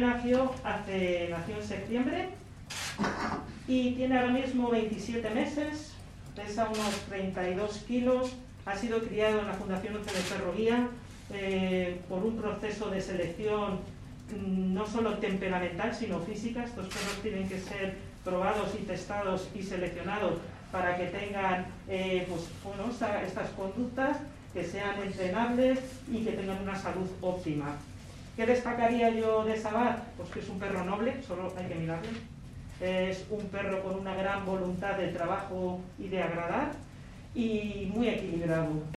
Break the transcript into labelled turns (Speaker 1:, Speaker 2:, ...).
Speaker 1: nació en septiembre y tiene ahora mismo 27 meses, pesa unos 32 kilos, ha sido criado en la Fundación Once de Ferrovía por un proceso de selección no solo temperamental sino física. Estos perros tienen que ser probados y testados y seleccionados para que tengan estas conductas, que sean entrenables y que tengan una salud óptima. ¿Qué destacaría yo de Sabat? Pues que es un perro noble, solo hay que mirarle. Es un perro con una gran voluntad de trabajo y de agradar y muy equilibrado.